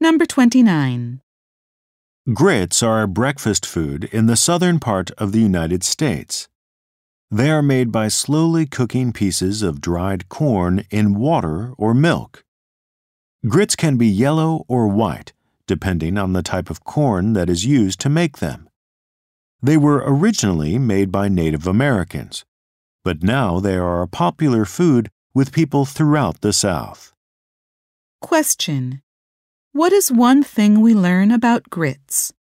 Number 29. Grits are a breakfast food in the southern part of the United States. They are made by slowly cooking pieces of dried corn in water or milk. Grits can be yellow or white, depending on the type of corn that is used to make them. They were originally made by Native Americans, but now they are a popular food with people throughout the South. Question. What is one thing we learn about grits?